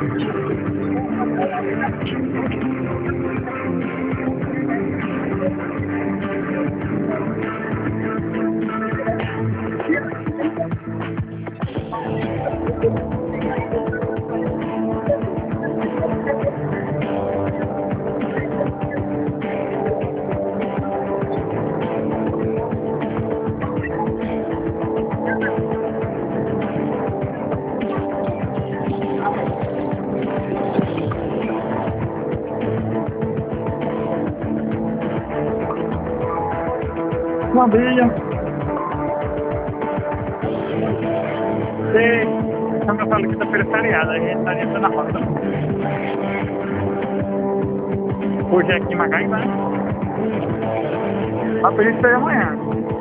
Uma brilha. Como eu falo, quinta-feira é feriado, a gente tá indo na rota. Hoje é aqui em Magaíba, né? A polícia é amanhã.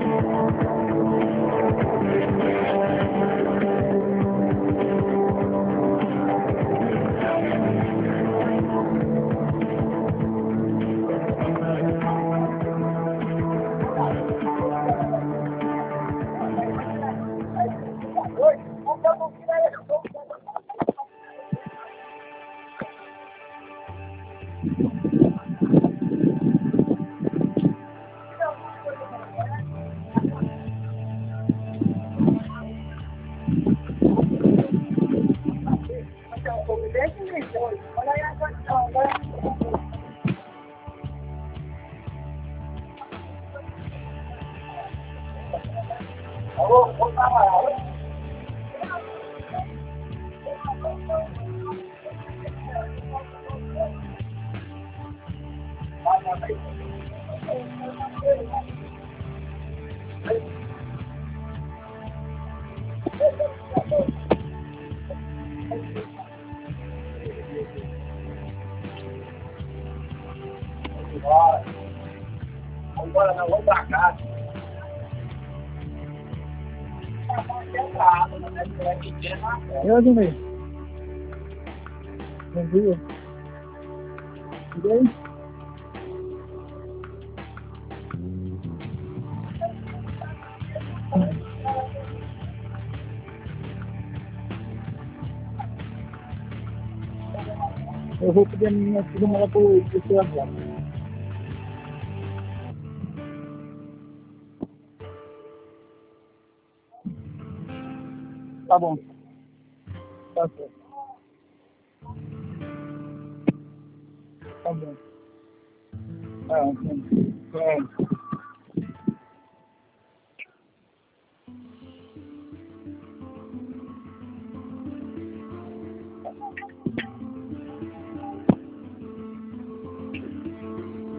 Agora não, vamos pra cá. Eu adorei. Bom dia. Tudo bem? Eu vou pedir a minha filha mandar pro seu agora. Tá bom. Tá certo. Tá bom. Sim.